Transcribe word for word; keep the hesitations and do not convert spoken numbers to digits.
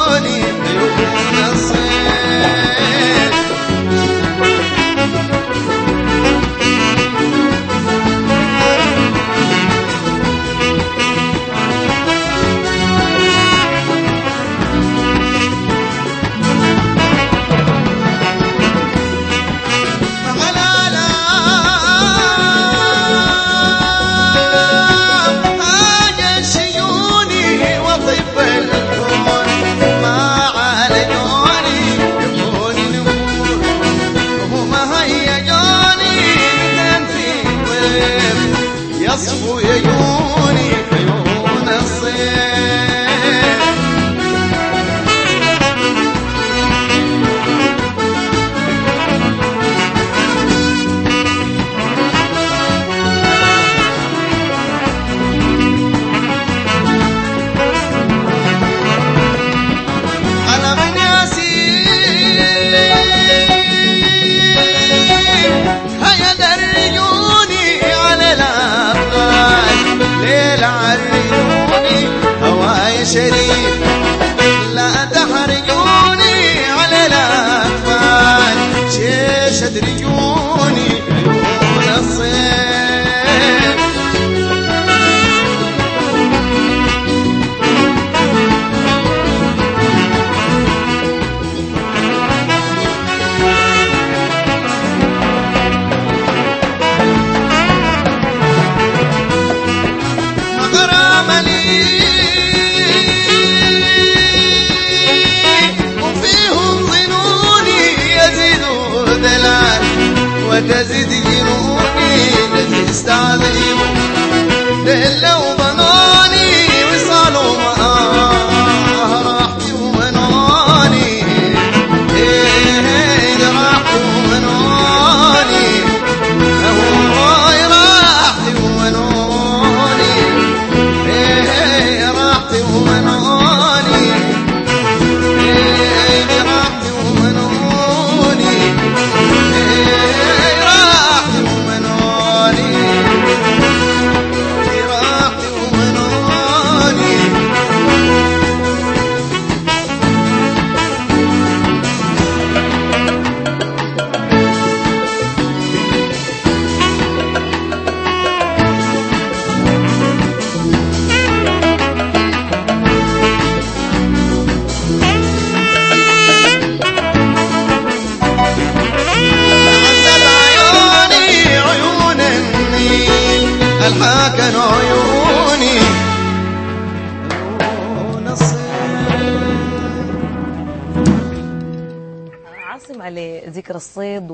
يصفو عيوني عيون الصيف. أنا من ياسين هيا درجوني على الأطلال، ليل عرجوني هواي شريف، لا تحرجوني على الأطفال، شيش أدرجوني عيون الصيف. وتزيد جنوني تستعذبوا لو ظنوني وصالوا معاه راحتي ومنوني، ايه راحتي ومنوني، هواي راحتي ومنوني، ايه راحتي ومنوني، ايه راحتي ومنوني، الحاكن عيوني عيون الصيد. عاصم على ذكر الصيد